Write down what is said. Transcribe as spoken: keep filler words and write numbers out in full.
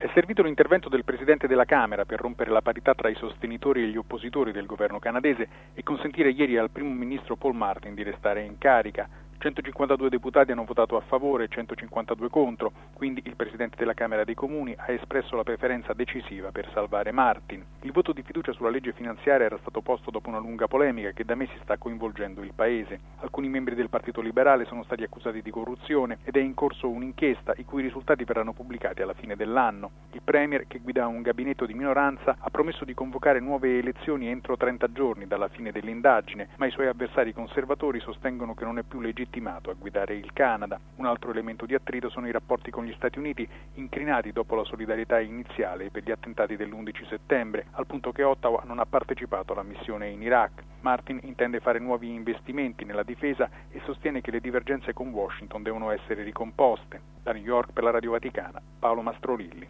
È servito l'intervento del Presidente della Camera per rompere la parità tra i sostenitori e gli oppositori del governo canadese e consentire ieri al Primo Ministro Paul Martin di restare in carica. centocinquantadue deputati hanno votato a favore e centocinquantadue contro, quindi il Presidente della Camera dei Comuni ha espresso la preferenza decisiva per salvare Martin. Il voto di fiducia sulla legge finanziaria era stato posto dopo una lunga polemica che da mesi sta coinvolgendo il Paese. Alcuni membri del Partito Liberale sono stati accusati di corruzione ed è in corso un'inchiesta i cui risultati verranno pubblicati alla fine dell'anno. Il Premier, che guida un gabinetto di minoranza, ha promesso di convocare nuove elezioni entro trenta giorni dalla fine dell'indagine, ma i suoi avversari conservatori sostengono che non è più legittimato a guidare il Canada. Un altro elemento di attrito sono i rapporti con gli Stati Uniti, incrinati dopo la solidarietà iniziale per gli attentati dell'undici settembre, al punto che Ottawa non ha partecipato alla missione in Iraq. Martin intende fare nuovi investimenti nella difesa e sostiene che le divergenze con Washington devono essere ricomposte. Da New York per la Radio Vaticana, Paolo Mastrolilli.